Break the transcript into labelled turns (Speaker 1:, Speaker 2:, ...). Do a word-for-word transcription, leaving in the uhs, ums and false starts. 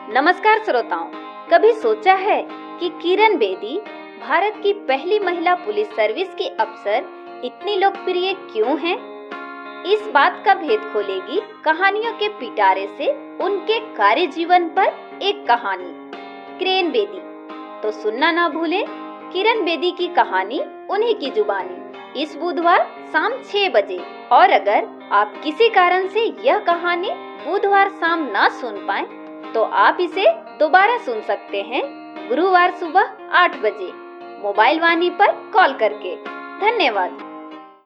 Speaker 1: नमस्कार श्रोताओं, कभी सोचा है कि किरण बेदी भारत की पहली महिला पुलिस सर्विस की अफसर इतनी लोकप्रिय क्यों हैं? इस बात का भेद खोलेगी कहानियों के पिटारे से उनके कार्य जीवन पर एक कहानी, किरण बेदी। तो सुनना ना भूलें किरण बेदी की कहानी उन्हीं की जुबानी, इस बुधवार शाम छह बजे। और अगर आप किसी कारण से यह कहानी बुधवार शाम ना सुन पाए तो आप इसे दोबारा सुन सकते हैं गुरुवार सुबह आठ बजे मोबाइल वाणी पर कॉल करके। धन्यवाद।